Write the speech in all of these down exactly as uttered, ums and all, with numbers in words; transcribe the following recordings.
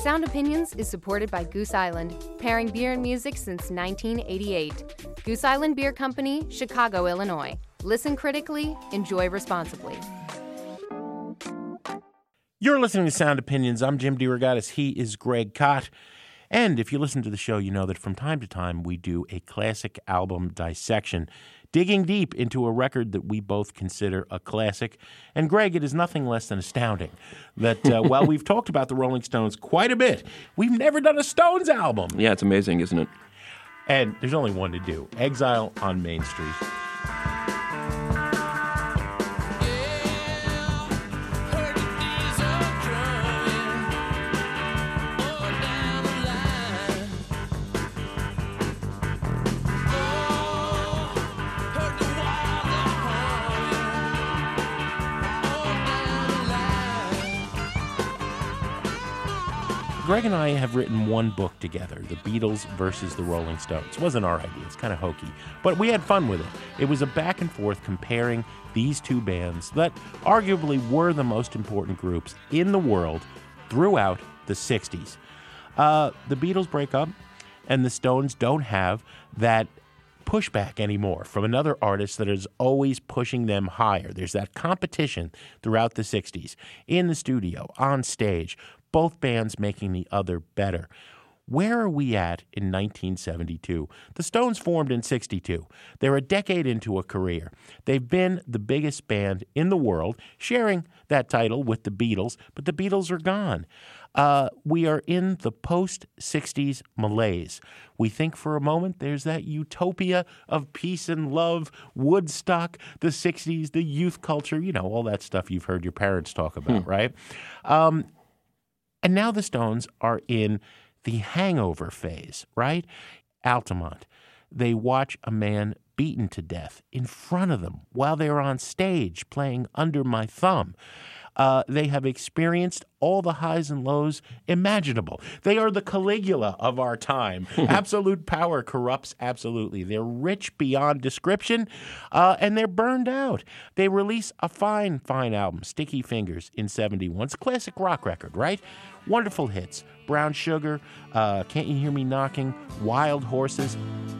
Sound Opinions is supported by Goose Island, pairing beer and music since nineteen eighty-eight. Goose Island Beer Company, Chicago, Illinois. Listen critically, enjoy responsibly. You're listening to Sound Opinions. I'm Jim DeRogatis. He is Greg Kot. And if you listen to the show, you know that from time to time we do a classic album dissection, digging deep into a record that we both consider a classic. And Greg, it is nothing less than astounding that uh, while we've talked about the Rolling Stones quite a bit, we've never done a Stones album. Yeah, it's amazing, isn't it? And there's only one to do, Exile on Main Street. Greg and I have written one book together, The Beatles versus the Rolling Stones. It wasn't our idea. It's kind of hokey. But we had fun with it. It was a back and forth comparing these two bands that arguably were the most important groups in the world throughout the sixties. Uh, the Beatles break up, and the Stones don't have that pushback anymore from another artist that is always pushing them higher. There's that competition throughout the sixties, in the studio, on stage, both bands making the other better. Where are we at in nineteen seventy-two? The Stones formed in sixty-two. They're a decade into a career. They've been the biggest band in the world, sharing that title with the Beatles, but the Beatles are gone. Uh, we are in the post-sixties malaise. We think for a moment there's that utopia of peace and love, Woodstock, the sixties, the youth culture, you know, all that stuff you've heard your parents talk about, hmm. right? Um, and now the Stones are in the hangover phase, right? Altamont. They watch a man beaten to death in front of them while they're on stage playing Under My Thumb. Uh, they have experienced all the highs and lows imaginable. They are the Caligula of our time. Absolute power corrupts absolutely. They're rich beyond description, uh, and they're burned out. They release a fine, fine album, Sticky Fingers, in seventy-one. It's a classic rock record, right? Wonderful hits. Brown Sugar, uh, Can't You Hear Me Knocking, Wild Horses.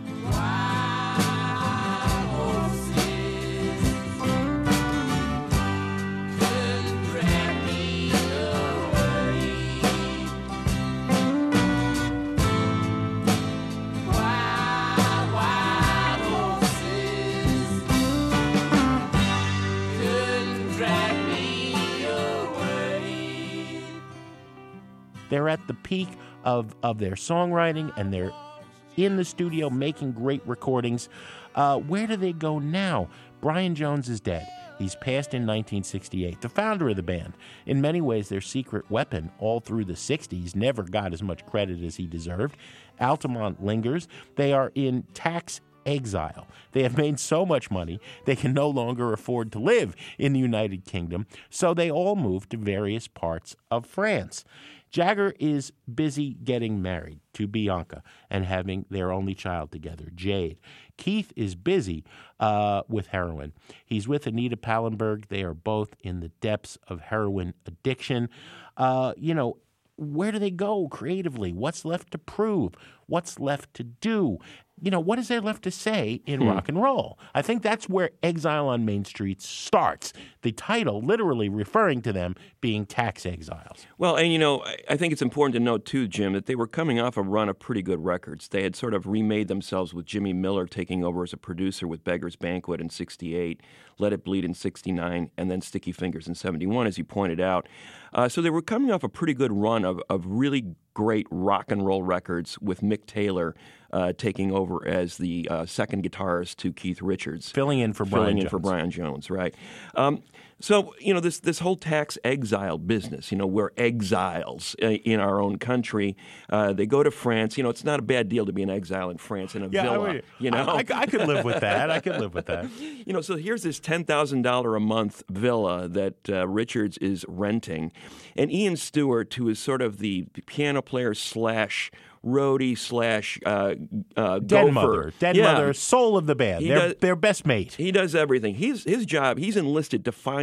They're at the peak of, of their songwriting, and they're in the studio making great recordings. Uh, where do they go now? Brian Jones is dead. He's passed in nineteen sixty-eight. The founder of the band, in many ways their secret weapon all through the sixties, never got as much credit as he deserved. Altamont lingers. They are in tax exile. They have made so much money, they can no longer afford to live in the United Kingdom, so they all move to various parts of France. Jagger is busy getting married to Bianca and having their only child together, Jade. Keith is busy uh, with heroin. He's with Anita Pallenberg. They are both in the depths of heroin addiction. Uh, you know, where do they go creatively? What's left to prove? What's left to do? You know, what is there left to say in hmm. rock and roll? I think that's where Exile on Main Street starts. The title literally referring to them being tax exiles. Well, and you know, I think it's important to note too, Jim, that they were coming off a run of pretty good records. They had sort of remade themselves with Jimmy Miller taking over as a producer with Beggar's Banquet in sixty-eight, Let It Bleed in sixty-nine, and then Sticky Fingers in seventy-one, as you pointed out. Uh, so they were coming off a pretty good run of, of really great rock and roll records with Mick Taylor uh, taking over as the uh, second guitarist to Keith Richards. Filling in for Brian Filling in Jones. for Brian Jones, right. Um, so, you know, this this whole tax exile business, you know, we're exiles in our own country. Uh, they go to France. You know, it's not a bad deal to be an exile in France in a yeah, villa. I mean, you know, I, I, I could live with that. I could live with that. You know, so here's this ten thousand dollars a month villa that uh, Richards is renting. And Ian Stewart, who is sort of the piano player slash roadie slash uh, uh, Den gopher. mother, den yeah. mother, soul of the band. Their, does, their best mate. He does everything. He's his job. He's enlisted to find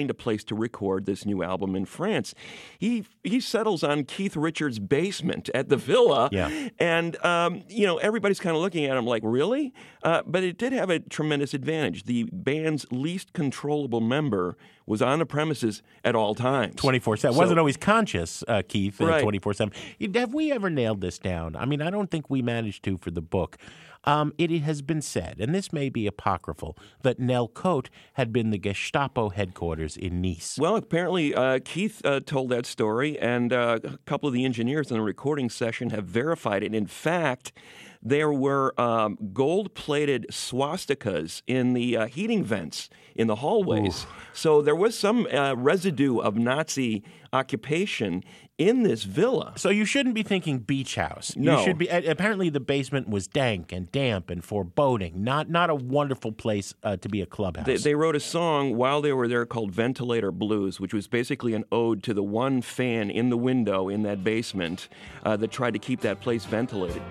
find a place to record this new album in France. He he settles on Keith Richards' basement at the Villa, yeah. and um, you know everybody's kind of looking at him like, really? Uh, but it did have a tremendous advantage. The band's least controllable member was on the premises at all times. twenty-four seven. So, Wasn't always conscious, uh, Keith, uh, right. twenty-four seven. Have we ever nailed this down? I mean, I don't think we managed to for the book. Um, it has been said, and this may be apocryphal, that Nel Cote had been the Gestapo headquarters in Nice. Well, apparently uh, Keith uh, told that story, and uh, a couple of the engineers in the recording session have verified it. In fact, there were um, gold-plated swastikas in the uh, heating vents in the hallways. Ooh. So there was some uh, residue of Nazi occupation in this villa. So you shouldn't be thinking beach house. No. You should be. Apparently, the basement was dank and damp and foreboding. Not not a wonderful place uh, to be a clubhouse. They, they wrote a song while they were there called Ventilator Blues, which was basically an ode to the one fan in the window in that basement uh, that tried to keep that place ventilated.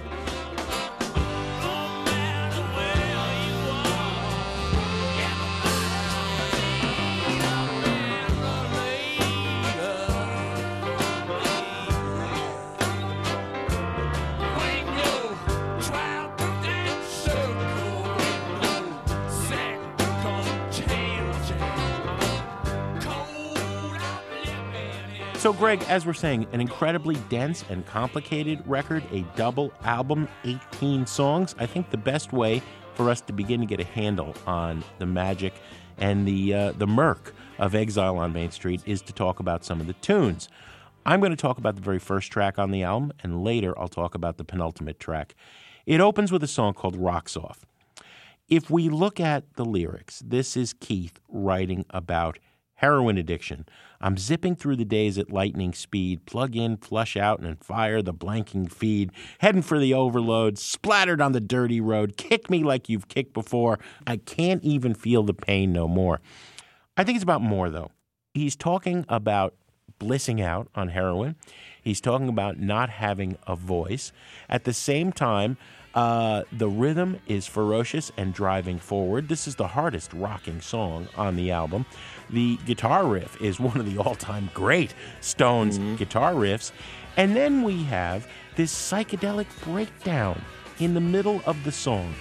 So, Greg, as we're saying, an incredibly dense and complicated record, a double album, eighteen songs. I think the best way for us to begin to get a handle on the magic and the uh, the murk of Exile on Main Street is to talk about some of the tunes. I'm going to talk about the very first track on the album, and later I'll talk about the penultimate track. It opens with a song called Rocks Off. If we look at the lyrics, this is Keith writing about heroin addiction. I'm zipping through the days at lightning speed, plug in, flush out, and fire the blanking feed, heading for the overload, splattered on the dirty road, kick me like you've kicked before. I can't even feel the pain no more. I think it's about more, though. He's talking about blissing out on heroin. He's talking about not having a voice. At the same time, Uh, the rhythm is ferocious and driving forward. This is the hardest rocking song on the album. The guitar riff is one of the all-time great Stones mm-hmm. guitar riffs. And then we have this psychedelic breakdown in the middle of the song.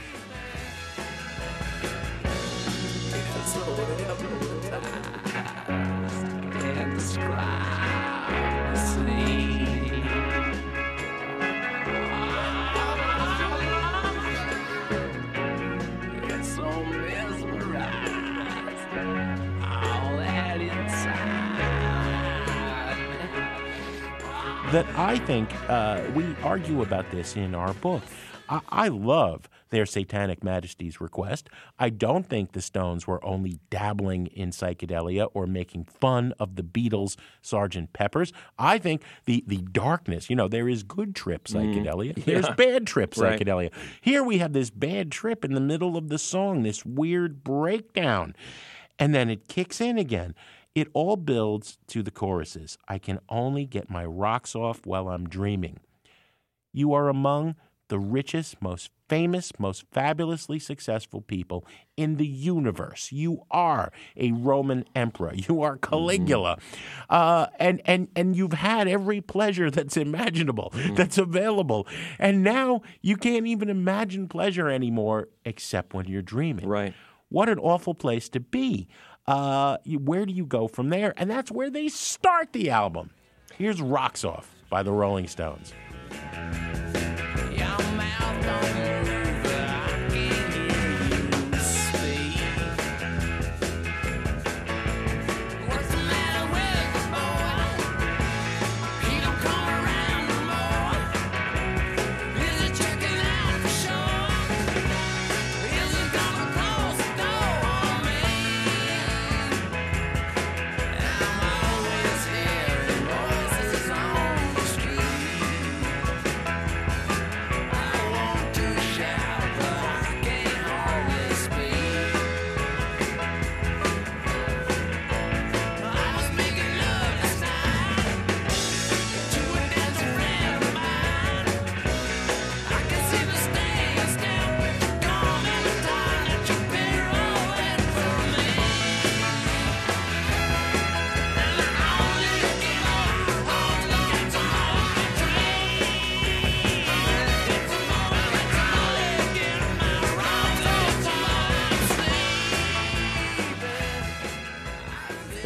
That I think uh, we argue about this in our book. I, I love their Satanic Majesty's Request. I don't think the Stones were only dabbling in psychedelia or making fun of the Beatles' Sergeant Pepper's. I think the, the darkness, you know, there is good trip psychedelia. Mm, There's yeah. bad trip Right. psychedelia. Here we have this bad trip in the middle of the song, this weird breakdown. And then it kicks in again. It all builds to the choruses. I can only get my rocks off while I'm dreaming. You are among the richest, most famous, most fabulously successful people in the universe. You are a Roman emperor. You are Caligula. Mm-hmm. Uh, and, and, and you've had every pleasure that's imaginable, mm-hmm. that's available. And now you can't even imagine pleasure anymore except when you're dreaming. Right. What an awful place to be. Uh, you, where do you go from there? And that's where they start the album. Here's Rocks Off by the Rolling Stones.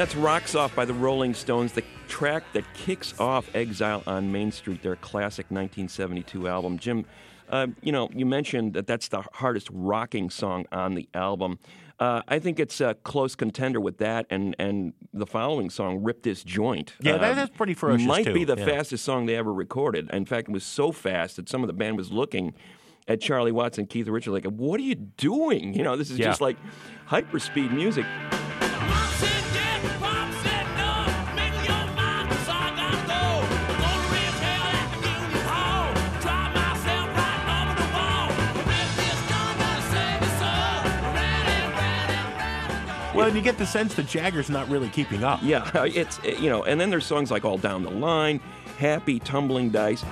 That's Rocks Off by the Rolling Stones, the track that kicks off Exile on Main Street, their classic nineteen seventy-two album. Jim, uh, you know, you mentioned that that's the hardest rocking song on the album. Uh, I think it's a close contender with that and, and the following song, Rip This Joint. Yeah, that is pretty ferocious, Might too. be the Yeah. fastest song they ever recorded. In fact, it was so fast that some of the band was looking at Charlie Watts and Keith Richards like, what are you doing? You know, this is Yeah. just like hyperspeed music. Well, and you get the sense that Jagger's not really keeping up. Yeah, it's, you know, and then there's songs like All Down the Line, Happy, Tumbling Dice.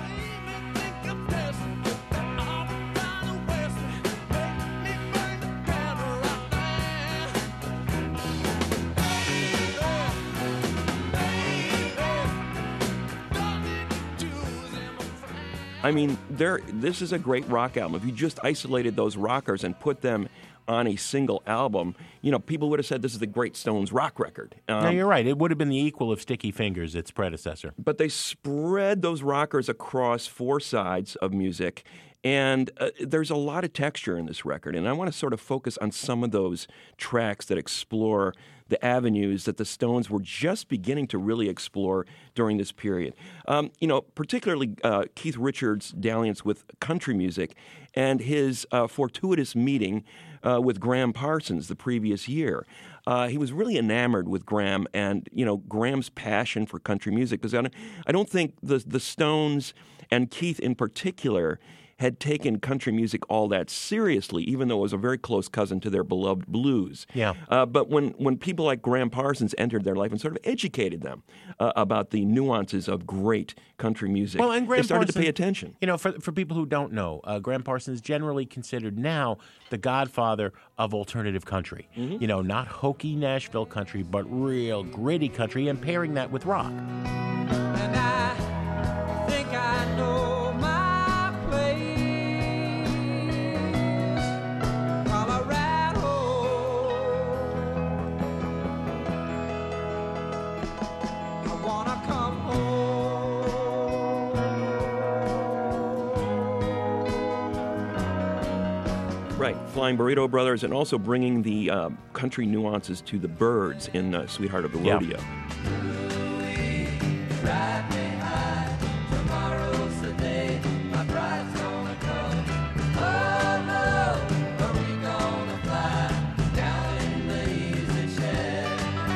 I mean, there. This is a great rock album. If you just isolated those rockers and put them on a single album, you know, people would have said this is the great Stones rock record. Um, No, you're right. It would have been the equal of Sticky Fingers, its predecessor. But they spread those rockers across four sides of music, and uh, there's a lot of texture in this record. And I want to sort of focus on some of those tracks that explore the avenues that the Stones were just beginning to really explore during this period. Um, you know, particularly uh, Keith Richards' dalliance with country music and his uh, fortuitous meeting uh, with Graham Parsons the previous year. Uh, he was really enamored with Graham and, you know, Graham's passion for country music. Because I don't, I don't think the, the Stones and Keith in particular had taken country music all that seriously, even though it was a very close cousin to their beloved blues. Yeah. Uh, but when, when people like Graham Parsons entered their life and sort of educated them uh, about the nuances of great country music, Well, and Graham they started Parsons, to pay attention. You know, for for people who don't know, uh, Graham Parsons is generally considered now the godfather of alternative country. Mm-hmm. You know, not hokey Nashville country, but real gritty country, and pairing that with rock. And I think I know my place, Colorado. I wanna come home. Right, Flying Burrito Brothers, and also bringing the uh, country nuances to the Byrds in uh, Sweetheart of the Yeah. Rodeo. Ride me high, tomorrow's the day, my bride's gonna come. Oh no, are we gonna fly down in the easy chair?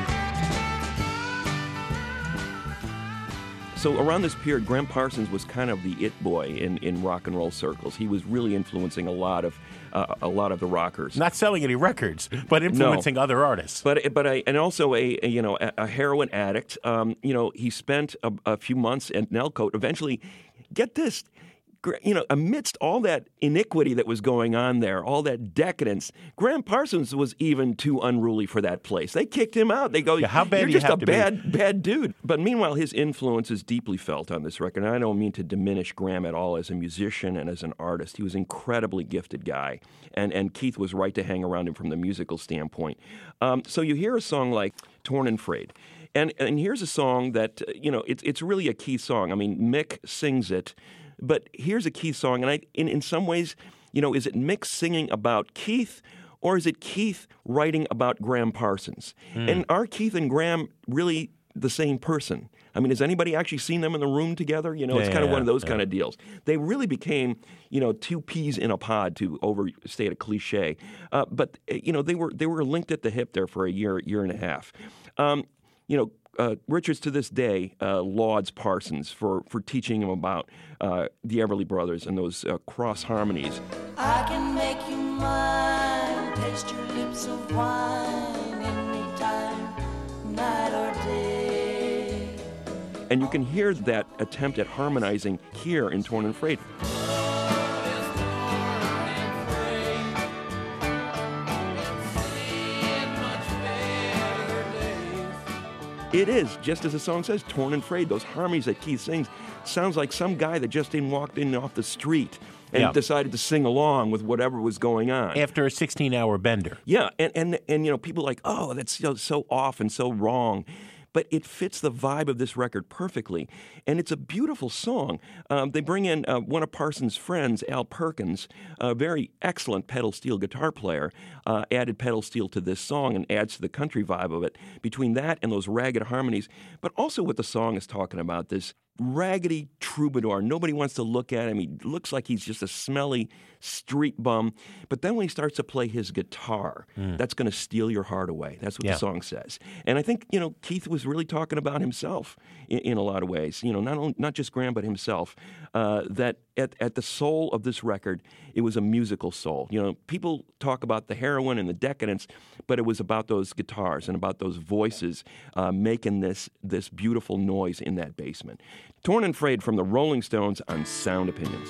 So around this period, Graham Parsons was kind of the it boy in, in rock and roll circles. He was really influencing a lot of uh, a lot of the rockers. Not selling any records, but influencing other artists. But but I and also a, a you know a, a heroin addict. Um, you know he spent a, a few months at Nellcote. Eventually, get this, gr- you know amidst all that iniquity that was going on there, all that decadence, Graham Parsons was even too unruly for that place. They kicked him out. They go, Yeah, how bad you're do you just have a to be?" bad bad dude. But meanwhile, his influence is deeply felt on this record. And I don't mean to diminish Graham at all as a musician and as an artist. He was an incredibly gifted guy. And, and Keith was right to hang around him from the musical standpoint. Um, so you hear a song like Torn and Frayed. And, and here's a song that, uh, you know, it's, it's really a Keith song. I mean, Mick sings it. But here's a Keith song. And I, in, in some ways, you know, is it Mick singing about Keith, or is it Keith writing about Graham Parsons? Mm. And are Keith and Graham really the same person? I mean, has anybody actually seen them in the room together? You know, Yeah, it's kind of yeah, one of those yeah. kind of deals. They really became, you know, two peas in a pod, to overstate a cliche. Uh, but uh, you know, they were they were linked at the hip there for a year, year and a half. Um, you know, uh, Richards to this day uh, lauds Parsons for for teaching him about uh, the Everly Brothers and those uh, cross harmonies. I can make you mine, taste your lips of wine anytime, night or day. And you can hear that attempt at harmonizing here in Torn and Frayed. It is, just as the song says, Torn and Frayed. Those harmonies that Keith sings sounds like some guy that just in walked in off the street and Yeah. decided to sing along with whatever was going on. After a sixteen-hour bender. Yeah, and, and, and you know, people are like, oh, that's so, so off and so wrong. But it fits the vibe of this record perfectly. And it's a beautiful song. Um, they bring in uh, one of Parsons' friends, Al Perkins, a very excellent pedal steel guitar player, uh, added pedal steel to this song and adds to the country vibe of it. Between that and those ragged harmonies, but also what the song is talking about, this raggedy troubadour. Nobody wants to look at him. He looks like he's just a smelly street bum. But then when he starts to play his guitar, mm. that's going to steal your heart away. That's what yeah. the song says. And I think, you know, Keith was really talking about himself in, in a lot of ways. You know, not only, not just Graham, but himself. Uh, that at, at the soul of this record, it was a musical soul. You know, people talk about the heroin and the decadence, but it was about those guitars and about those voices uh, making this this beautiful noise in that basement. Torn and Frayed from the Rolling Stones on Sound Opinions.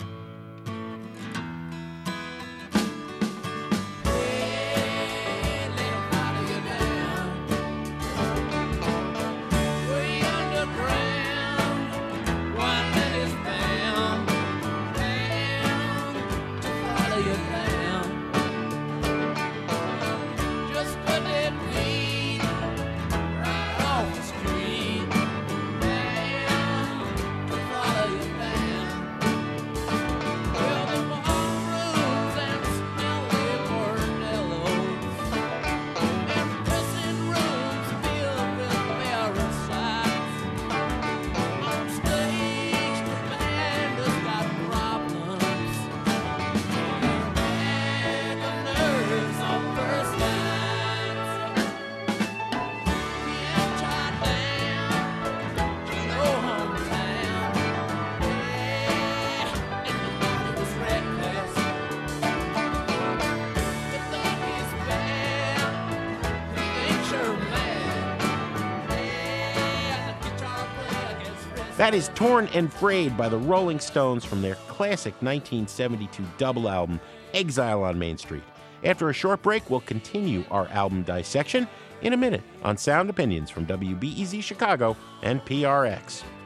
That is Torn and Frayed by the Rolling Stones from their classic nineteen seventy-two double album, Exile on Main Street. After a short break, we'll continue our album dissection in a minute on Sound Opinions from W B E Z Chicago and P R X.